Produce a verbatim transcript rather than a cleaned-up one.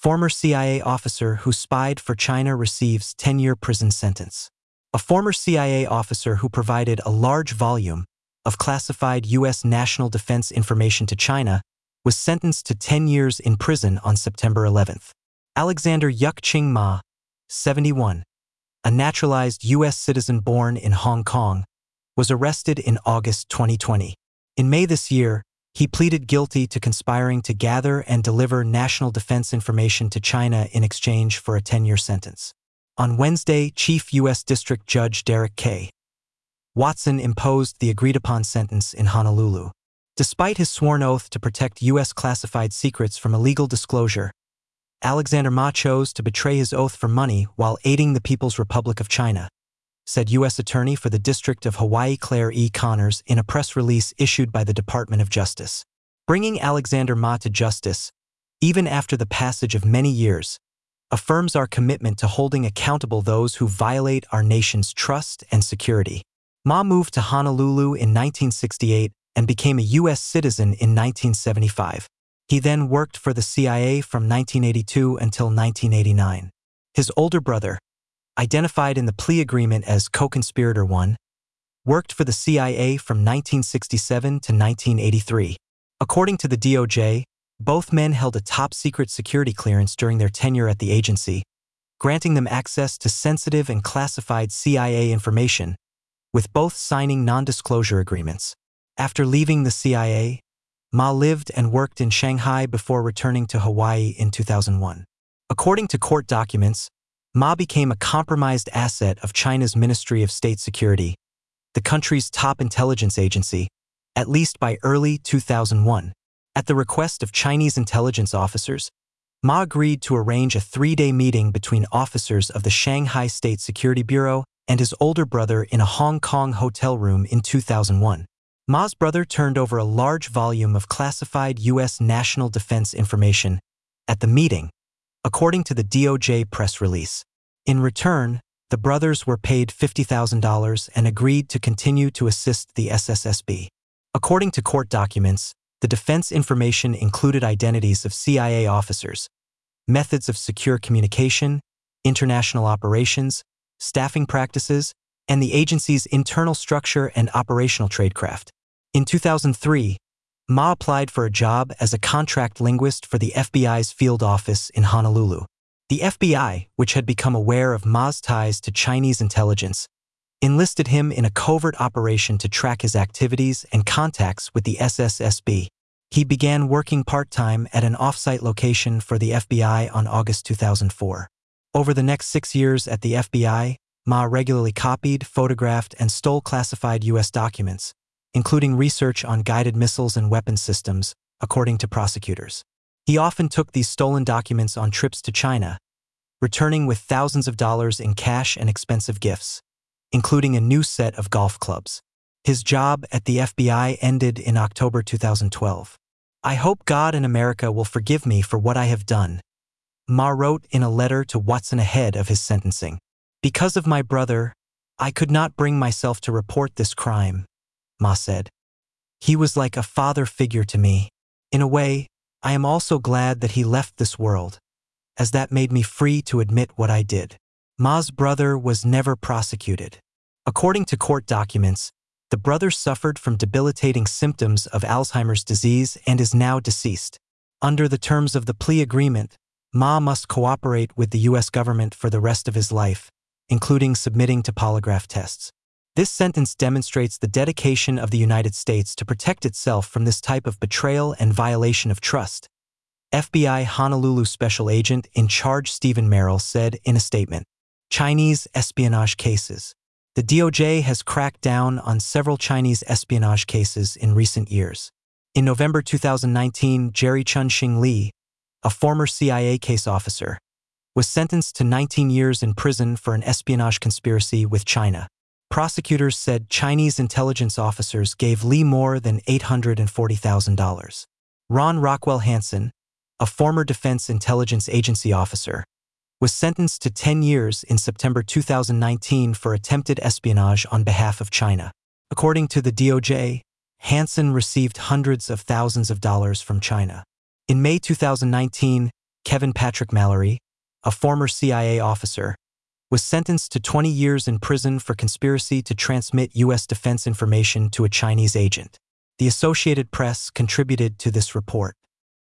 former C I A officer who spied for China receives ten-year prison sentence. A former C I A officer who provided a large volume of classified U S national defense information to China was sentenced to ten years in prison on September eleventh. Alexander Yuk-Ching Ma, seventy-one, a naturalized U S citizen born in Hong Kong, was arrested in August twenty twenty. In May this year, he pleaded guilty to conspiring to gather and deliver national defense information to China in exchange for a ten-year sentence. On Wednesday, Chief U S District Judge Derek K. Watson imposed the agreed-upon sentence in Honolulu. Despite his sworn oath to protect U S classified secrets from illegal disclosure, Alexander Ma chose to betray his oath for money while aiding the People's Republic of China, said U S Attorney for the District of Hawaii Claire E. Connors in a press release issued by the Department of Justice. Bringing Alexander Ma to justice, even after the passage of many years, affirms our commitment to holding accountable those who violate our nation's trust and security. Ma moved to Honolulu in nineteen sixty-eight and became a U S citizen in nineteen seventy-five. He then worked for the C I A from nineteen eighty-two until nineteen eighty-nine. His older brother, identified in the plea agreement as co-conspirator one, worked for the C I A from nineteen sixty-seven to nineteen eighty-three. According to the D O J, both men held a top-secret security clearance during their tenure at the agency, granting them access to sensitive and classified C I A information, with both signing non-disclosure agreements. After leaving the C I A, Ma lived and worked in Shanghai before returning to Hawaii in two thousand one. According to court documents, Ma became a compromised asset of China's Ministry of State Security, the country's top intelligence agency, at least by early two thousand one. At the request of Chinese intelligence officers, Ma agreed to arrange a three-day meeting between officers of the Shanghai State Security Bureau and his older brother in a Hong Kong hotel room in two thousand one. Ma's brother turned over a large volume of classified U S national defense information at the meeting, according to the D O J press release. In return, the brothers were paid fifty thousand dollars and agreed to continue to assist the S S S B. According to court documents, the defense information included identities of C I A officers, methods of secure communication, international operations, staffing practices, and the agency's internal structure and operational tradecraft. In two thousand three, Ma applied for a job as a contract linguist for the F B I's field office in Honolulu. The F B I, which had become aware of Ma's ties to Chinese intelligence, enlisted him in a covert operation to track his activities and contacts with the S S S B. He began working part-time at an off-site location for the F B I on August two thousand four. Over the next six years at the F B I, Ma regularly copied, photographed, and stole classified U S documents, including research on guided missiles and weapons systems, according to prosecutors. He often took these stolen documents on trips to China, returning with thousands of dollars in cash and expensive gifts, including a new set of golf clubs. His job at the F B I ended in October two thousand twelve. "I hope God and America will forgive me for what I have done," Ma wrote in a letter to Watson ahead of his sentencing. "Because of my brother, I could not bring myself to report this crime," Ma said. "He was like a father figure to me. In a way, I am also glad that he left this world, as that made me free to admit what I did." Ma's brother was never prosecuted. According to court documents, the brother suffered from debilitating symptoms of Alzheimer's disease and is now deceased. Under the terms of the plea agreement, Ma must cooperate with the U S government for the rest of his life, including submitting to polygraph tests. This sentence demonstrates the dedication of the United States to protect itself from this type of betrayal and violation of trust, F B I Honolulu Special Agent in Charge Stephen Merrill said in a statement. Chinese espionage cases. The D O J has cracked down on several Chinese espionage cases in recent years. In November two thousand nineteen, Jerry Chun-Shing Lee, a former C I A case officer, was sentenced to nineteen years in prison for an espionage conspiracy with China. Prosecutors said Chinese intelligence officers gave Lee more than eight hundred forty thousand dollars. Ron Rockwell Hansen, a former Defense Intelligence Agency officer, was sentenced to ten years in September two thousand nineteen for attempted espionage on behalf of China. According to the D O J, Hansen received hundreds of thousands of dollars from China. In May two thousand nineteen, Kevin Patrick Mallory, a former C I A officer, was sentenced to twenty years in prison for conspiracy to transmit U S defense information to a Chinese agent. The Associated Press contributed to this report.